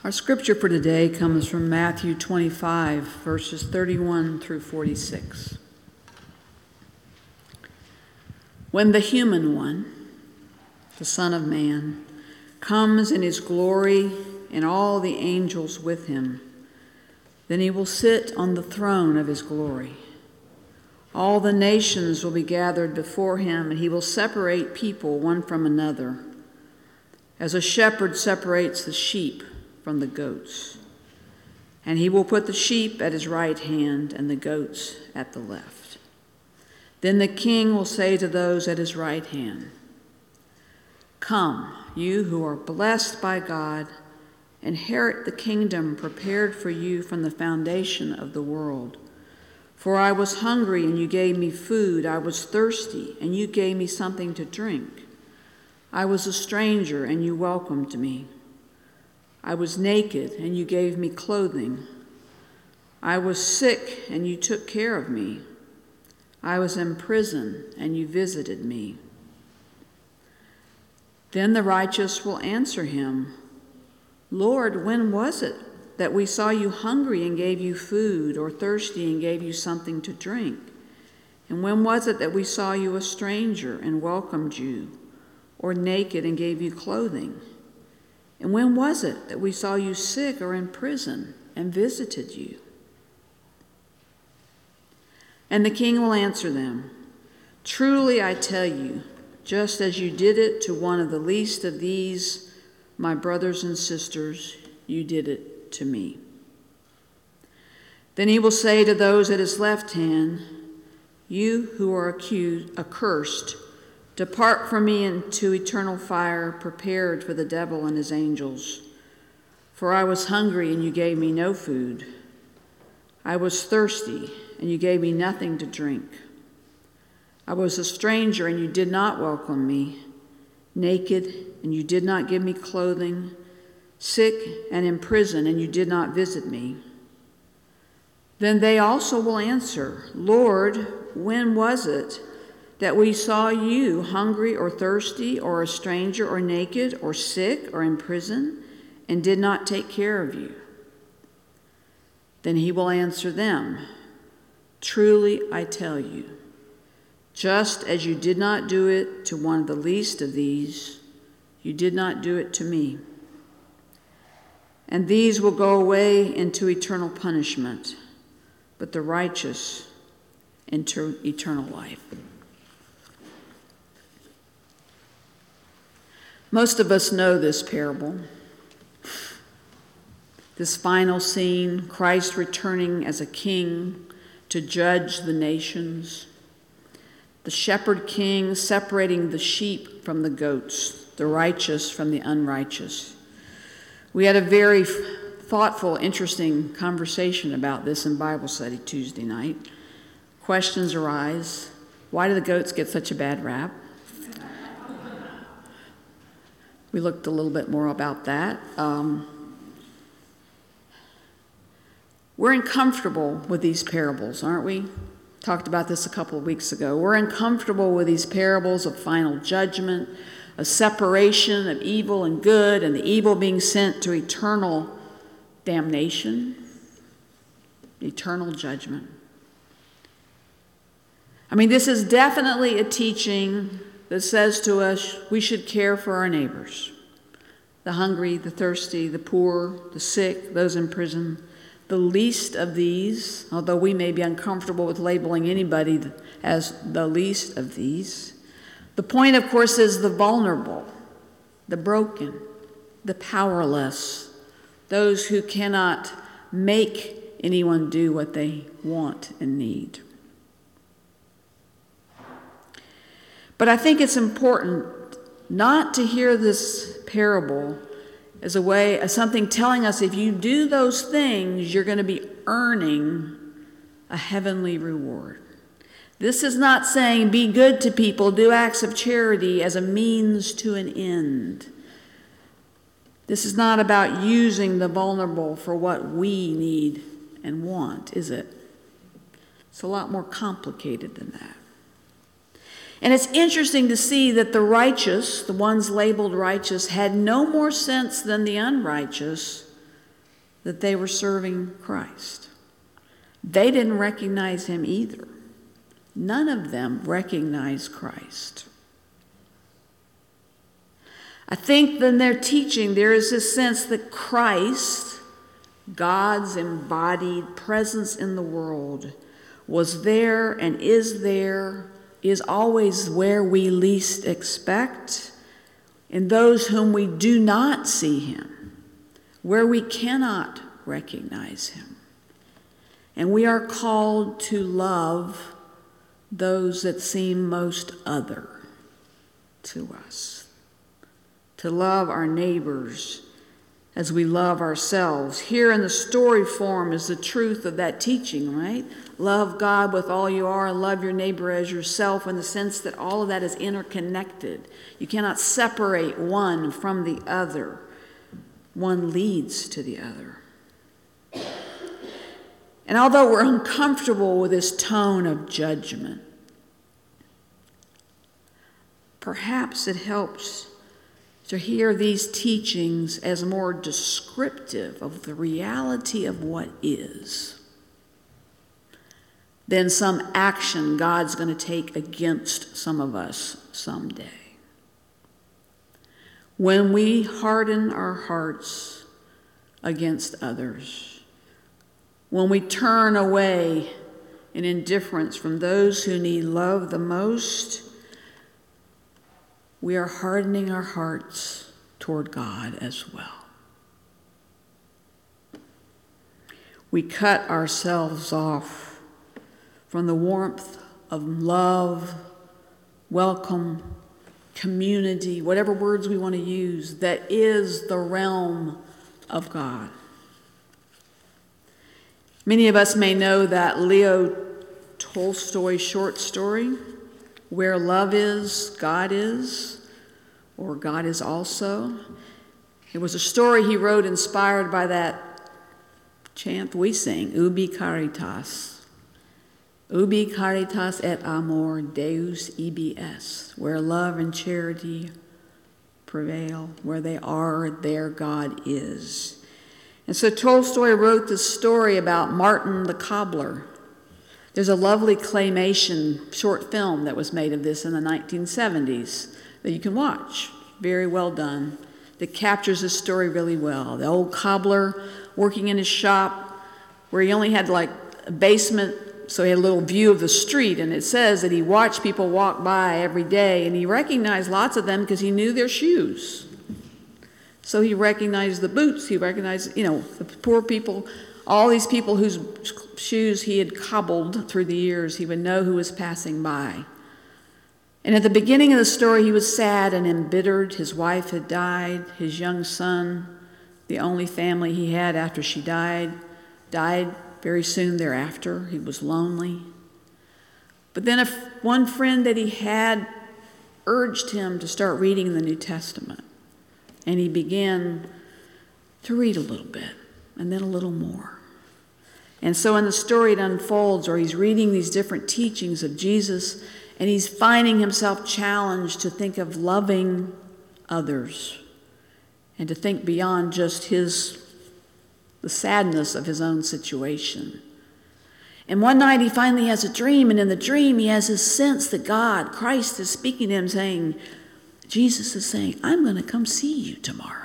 Our scripture for today comes from Matthew 25, verses 31 through 46. When the human one, the Son of Man, comes in his glory and all the angels with him, then he will sit on the throne of his glory. All the nations will be gathered before him, and he will separate people one from another, as a shepherd separates the sheep from the goats. And he will put the sheep at his right hand and the goats at the left. Then the king will say to those at his right hand, "Come, you who are blessed by God, inherit the kingdom prepared for you from the foundation of the world. For I was hungry, and you gave me food. I was thirsty, and you gave me something to drink. I was a stranger, and you welcomed me. I was naked, and you gave me clothing. I was sick, and you took care of me. I was in prison, and you visited me." Then the righteous will answer him, "Lord, when was it that we saw you hungry and gave you food, or thirsty and gave you something to drink? And when was it that we saw you a stranger and welcomed you, or naked and gave you clothing? And when was it that we saw you sick or in prison and visited you?" And the king will answer them, "Truly I tell you, just as you did it to one of the least of these, my brothers and sisters, you did it to me." Then he will say to those at his left hand, "You who are accursed, depart from me into eternal fire prepared for the devil and his angels. For I was hungry, and you gave me no food. I was thirsty, and you gave me nothing to drink. I was a stranger, and you did not welcome me. Naked, and you did not give me clothing. Sick and in prison, and you did not visit me." Then they also will answer, "Lord, when was it that we saw you hungry or thirsty or a stranger or naked or sick or in prison and did not take care of you?" Then he will answer them, "Truly I tell you, just as you did not do it to one of the least of these, you did not do it to me." And these will go away into eternal punishment, but the righteous into eternal life. Most of us know this parable. This final scene, Christ returning as a king to judge the nations. The shepherd king separating the sheep from the goats, the righteous from the unrighteous. We had a very thoughtful, interesting conversation about this in Bible study Tuesday night. Questions arise. Why do the goats get such a bad rap? We looked a little bit more about that. We're uncomfortable with these parables, aren't we? Talked about this a couple of weeks ago. We're uncomfortable with these parables of final judgment, a separation of evil and good, and the evil being sent to eternal damnation, eternal judgment. I mean, this is definitely a teaching that says to us we should care for our neighbors, the hungry, the thirsty, the poor, the sick, those in prison, the least of these, although we may be uncomfortable with labeling anybody as the least of these. The point, of course, is the vulnerable, the broken, the powerless, those who cannot make anyone do what they want and need. But I think it's important not to hear this parable as a way of something telling us if you do those things, you're going to be earning a heavenly reward. This is not saying be good to people, do acts of charity as a means to an end. This is not about using the vulnerable for what we need and want, is it? It's a lot more complicated than that. And it's interesting to see that the righteous, the ones labeled righteous, had no more sense than the unrighteous that they were serving Christ. They didn't recognize him either. None of them recognized Christ. I think in their teaching there is this sense that Christ, God's embodied presence in the world, was there and is always where we least expect, in those whom we do not see him, where we cannot recognize him. And we are called to love those that seem most other to us, to love our neighbors as we love ourselves. Here in the story form is the truth of that teaching, right? Love God with all you are and love your neighbor as yourself, in the sense that all of that is interconnected. You cannot separate one from the other. One leads to the other. And although we're uncomfortable with this tone of judgment, perhaps it helps to hear these teachings as more descriptive of the reality of what is than some action God's going to take against some of us someday. When we harden our hearts against others, when we turn away in indifference from those who need love the most, we are hardening our hearts toward God as well. We cut ourselves off from the warmth of love, welcome, community, whatever words we want to use, that is the realm of God. Many of us may know that Leo Tolstoy short story, Where Love Is, God Is, or God Is Also. It was a story he wrote inspired by that chant we sing, Ubi Caritas. Ubi Caritas et Amor Deus ibi est. Where love and charity prevail, where they are, there God is. And so Tolstoy wrote this story about Martin the cobbler. There's a lovely claymation short film that was made of this in the 1970s that you can watch. Very well done. That captures this story really well. The old cobbler working in his shop where he only had like a basement, so he had a little view of the street. And it says that he watched people walk by every day, and he recognized lots of them because he knew their shoes. So he recognized the boots, he recognized, the poor people, all these people whose shoes he had cobbled through the years. He would know who was passing by. And at the beginning of the story, he was sad and embittered. His wife had died. His young son, the only family he had after she died very soon thereafter. He was lonely. But then one friend that he had urged him to start reading the New Testament. And he began to read a little bit, and then a little more. And so in the story it unfolds, or he's reading these different teachings of Jesus, and he's finding himself challenged to think of loving others and to think beyond just the sadness of his own situation. And one night he finally has a dream, and in the dream he has this sense that God, Christ, is speaking to him saying, Jesus is saying, I'm going to come see you tomorrow.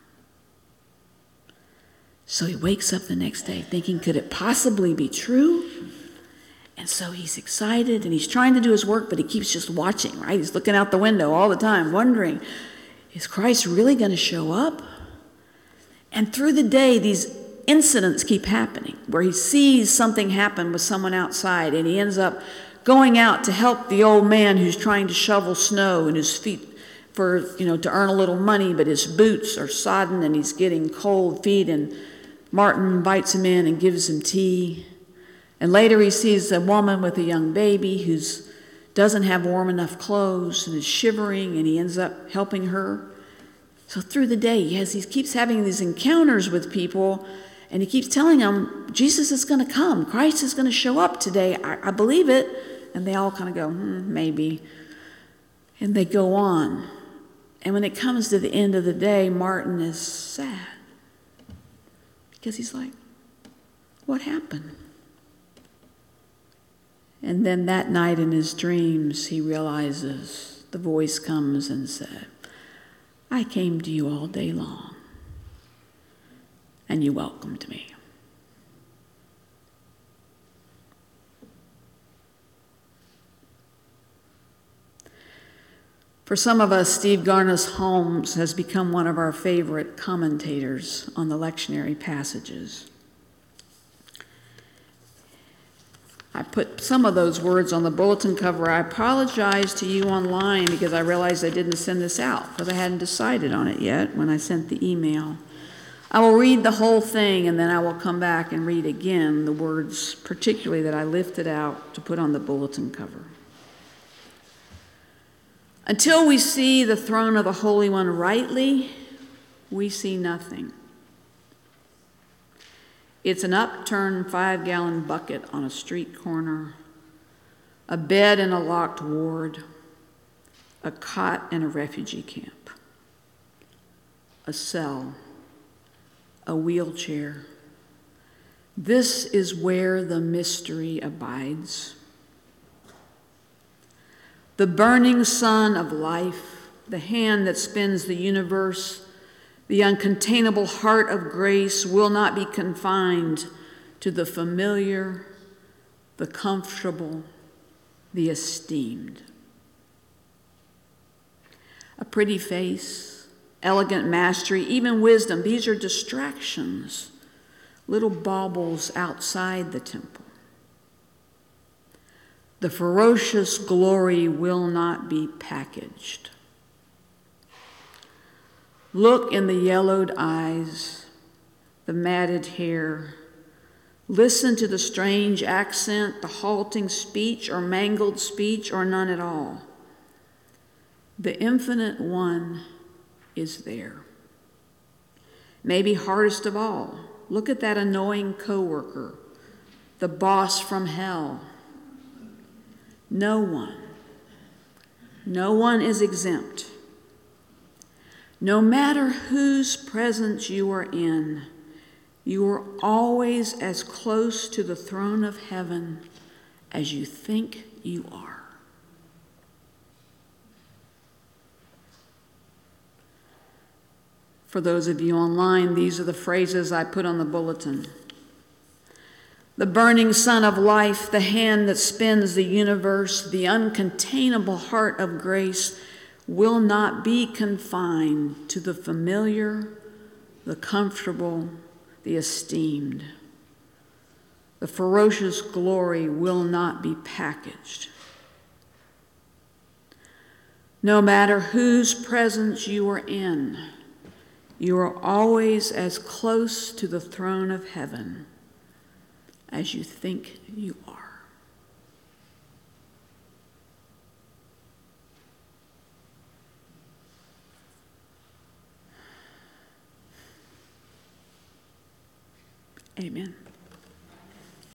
So he wakes up the next day thinking, could it possibly be true? And so he's excited and he's trying to do his work, but he keeps just watching, right? He's looking out the window all the time, wondering, is Christ really going to show up? And through the day, these incidents keep happening where he sees something happen with someone outside, and he ends up going out to help the old man who's trying to shovel snow in his feet to earn a little money, but his boots are sodden and he's getting cold feet, and Martin invites him in and gives him tea. And later he sees a woman with a young baby who doesn't have warm enough clothes and is shivering, and he ends up helping her. So through the day, he keeps having these encounters with people, and he keeps telling them, Jesus is going to come. Christ is going to show up today. I believe it. And they all kind of go, maybe. And they go on. And when it comes to the end of the day, Martin is sad Because he's like, what happened? And then that night in his dreams, he realizes, the voice comes and said, I came to you all day long, and you welcomed me. For some of us, Steve Garnaas Holmes has become one of our favorite commentators on the lectionary passages. I put some of those words on the bulletin cover. I apologize to you online because I realized I didn't send this out because I hadn't decided on it yet when I sent the email. I will read the whole thing and then I will come back and read again the words particularly that I lifted out to put on the bulletin cover. Until we see the throne of the Holy One rightly, we see nothing. It's an upturned 5-gallon bucket on a street corner, a bed in a locked ward, a cot in a refugee camp, a cell, a wheelchair. This is where the mystery abides. The burning sun of life, the hand that spins the universe, the uncontainable heart of grace will not be confined to the familiar, the comfortable, the esteemed. A pretty face, elegant mastery, even wisdom, these are distractions, little baubles outside the temple. The ferocious glory will not be packaged. Look in the yellowed eyes, the matted hair. Listen to the strange accent, the halting speech or mangled speech or none at all. The infinite one is there. Maybe hardest of all, look at that annoying coworker, the boss from hell. No one is exempt. No matter whose presence you are in, you are always as close to the throne of heaven as you think you are. For those of you online, these are the phrases I put on the bulletin. The burning sun of life, the hand that spins the universe, the uncontainable heart of grace will not be confined to the familiar, the comfortable, the esteemed. The ferocious glory will not be packaged. No matter whose presence you are in, you are always as close to the throne of heaven as you think you are. Amen.